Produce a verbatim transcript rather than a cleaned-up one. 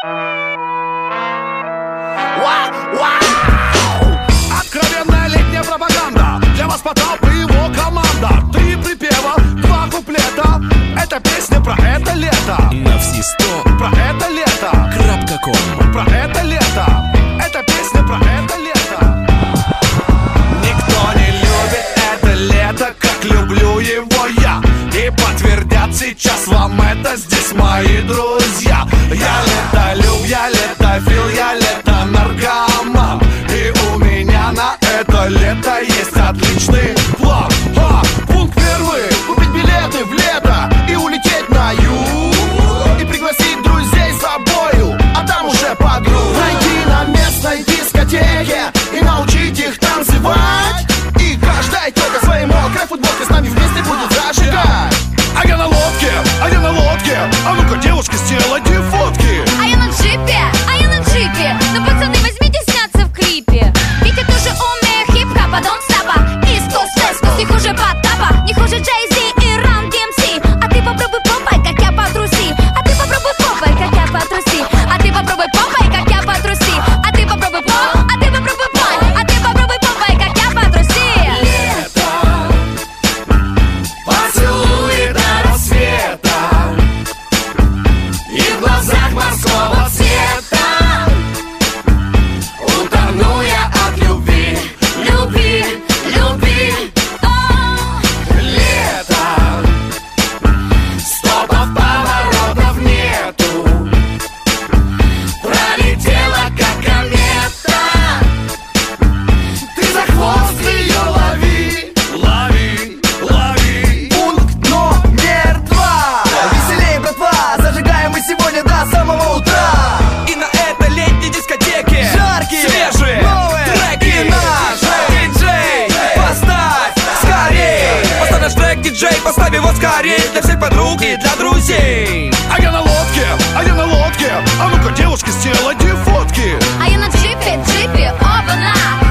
Откровенная летняя пропаганда. Для вас Потап и его команда. Три припева, два куплета. Это песня про это лето. На все сто. Про это лето. Крапка ком. Про это лето. Это песня про это лето. Никто не любит это лето, как люблю его я. И подтвердят сейчас вам это здесь мои друзья. Я летолюб, я летофил, я лето-наркоман. И у меня на это лето есть отличный план. Ха! Пункт первый: купить билеты в лето и улететь на юг. И пригласить друзей с собою, а там уже подруг. Найти на местной дискотеке и научить их танцевать. И каждая тёлка своей мокрой футболкой с нами вместе будет зажигать. А я на лодке, а я на лодке. А ну-ка, девушки, сделайте фотки. А я на джипе, а я на джипе. Ну, пацаны, возьмите сняться в клипе. Витя тоже умеет хип-хопа, don't stop. Искус, вескус, не хуже Потапа, не хуже Джей-Зи и Run ди эм си. А ты попробуй попай, как я потруси. А ты попробуй попай, как я потруси. А ты попробуй попай, как я потруси. А ты попробуй поп, а ты попробуй пой. А ты попробуй попай, как я потруси. Лето, поцелуй до рассвета. И в глазах морского цвета утону я от любви, любви, любви. Лето, стопов, поворотов нету. Пролетела как комета. Ты за хвост ее лови, лови, лови. Пункт номер два. Веселее, братва, зажигаем мы сегодня до самого утра. И на этой летней дискотеке Жаркие, свежие новые треки. и наши. Диджей, поставь скорей. Поставь наш трек, диджей, поставь его скорей. Для всех подруг и для друзей. А я на лодке, а я на лодке. А ну-ка, девушки, сделайте фотки. А я на джипе, джипе, оба-на.